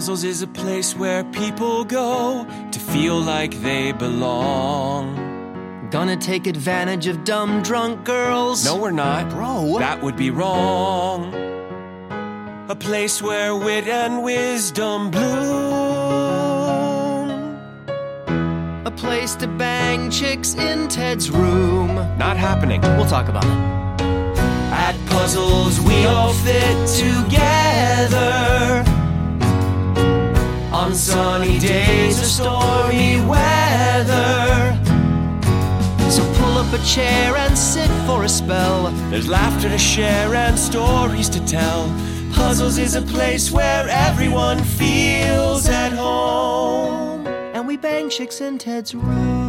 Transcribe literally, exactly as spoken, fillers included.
Puzzles is a place where people go to feel like they belong. Gonna take advantage of dumb drunk girls? No, we're not. Bro. That would be wrong. A place where wit and wisdom bloom. A place to bang chicks in Ted's room. Not happening. We'll talk about it. At Puzzles, we all fit together. On sunny days or stormy weather. So pull up a chair and sit for a spell. There's laughter to share and stories to tell. Puzzles is a place where everyone feels at home. And we bang chicks in Ted's room.